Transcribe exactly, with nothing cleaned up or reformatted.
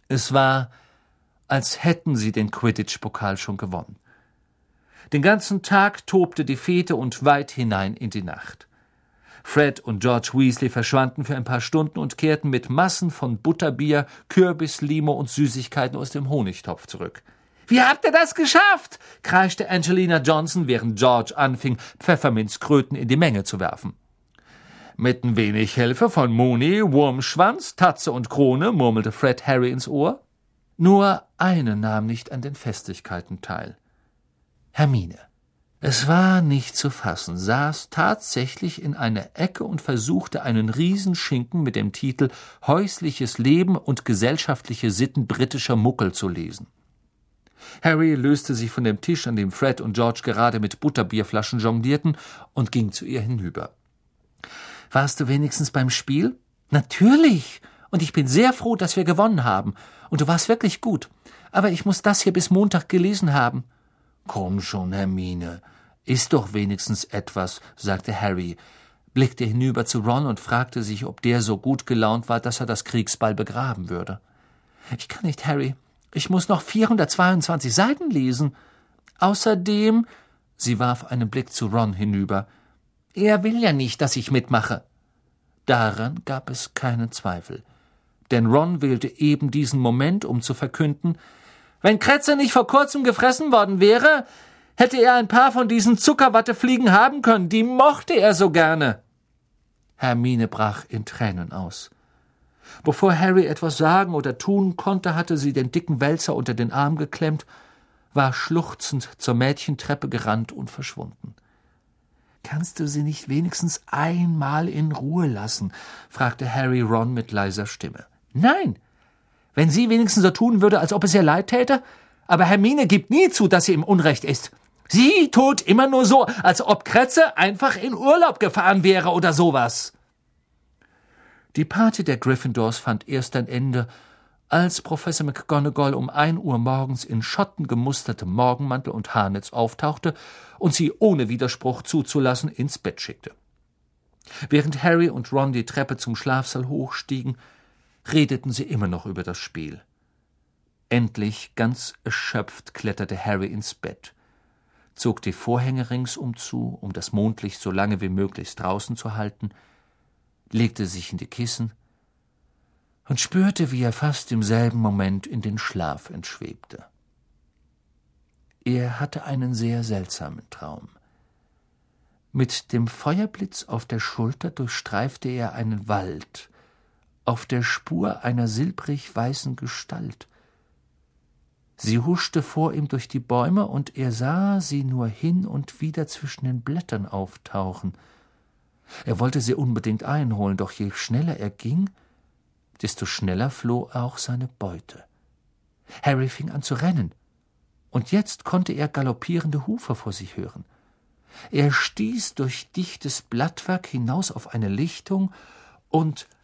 Es war, als hätten sie den Quidditch-Pokal schon gewonnen. Den ganzen Tag tobte die Fete und weit hinein in die Nacht. Fred und George Weasley verschwanden für ein paar Stunden und kehrten mit Massen von Butterbier, Kürbislimo und Süßigkeiten aus dem Honigtopf zurück. »Wie habt ihr das geschafft?« kreischte Angelina Johnson, während George anfing, Pfefferminzkröten in die Menge zu werfen. »Mit ein wenig Hilfe von Moony, Wurmschwanz, Tatze und Krone«, murmelte Fred Harry ins Ohr. Nur eine nahm nicht an den Festlichkeiten teil. Hermine. Es war nicht zu fassen, saß tatsächlich in einer Ecke und versuchte einen Riesenschinken mit dem Titel »Häusliches Leben und gesellschaftliche Sitten britischer Muggel« zu lesen. Harry löste sich von dem Tisch, an dem Fred und George gerade mit Butterbierflaschen jonglierten, und ging zu ihr hinüber. »Warst du wenigstens beim Spiel?« »Natürlich, und ich bin sehr froh, dass wir gewonnen haben. Und du warst wirklich gut. Aber ich muss das hier bis Montag gelesen haben.« »Komm schon, Hermine, iss doch wenigstens etwas«, sagte Harry, blickte hinüber zu Ron und fragte sich, ob der so gut gelaunt war, dass er das Kriegsbeil begraben würde. »Ich kann nicht, Harry. Ich muss noch vierhundertzweiundzwanzig Seiten lesen. Außerdem«, sie warf einen Blick zu Ron hinüber, »er will ja nicht, dass ich mitmache.« Daran gab es keinen Zweifel, denn Ron wählte eben diesen Moment, um zu verkünden: »Wenn Kretze nicht vor kurzem gefressen worden wäre, hätte er ein paar von diesen Zuckerwattefliegen haben können, die mochte er so gerne.« Hermine brach in Tränen aus. Bevor Harry etwas sagen oder tun konnte, hatte sie den dicken Wälzer unter den Arm geklemmt, war schluchzend zur Mädchentreppe gerannt und verschwunden. »Kannst du sie nicht wenigstens einmal in Ruhe lassen?« fragte Harry Ron mit leiser Stimme. »Nein, wenn sie wenigstens so tun würde, als ob es ihr leid täte. Aber Hermine gibt nie zu, dass sie im Unrecht ist. Sie tut immer nur so, als ob Kretze einfach in Urlaub gefahren wäre oder sowas.« Die Party der Gryffindors fand erst ein Ende, als Professor McGonagall um ein Uhr morgens in schottengemustertem Morgenmantel und Haarnetz auftauchte und sie ohne Widerspruch zuzulassen ins Bett schickte. Während Harry und Ron die Treppe zum Schlafsaal hochstiegen, redeten sie immer noch über das Spiel. Endlich, ganz erschöpft, kletterte Harry ins Bett, zog die Vorhänge ringsum zu, um das Mondlicht so lange wie möglich draußen zu halten, legte sich in die Kissen und spürte, wie er fast im selben Moment in den Schlaf entschwebte. Er hatte einen sehr seltsamen Traum. Mit dem Feuerblitz auf der Schulter durchstreifte er einen Wald, auf der Spur einer silbrig-weißen Gestalt. Sie huschte vor ihm durch die Bäume, und er sah sie nur hin und wieder zwischen den Blättern auftauchen. Er wollte sie unbedingt einholen, doch je schneller er ging, desto schneller floh auch seine Beute. Harry fing an zu rennen, und jetzt konnte er galoppierende Hufe vor sich hören. Er stieß durch dichtes Blattwerk hinaus auf eine Lichtung und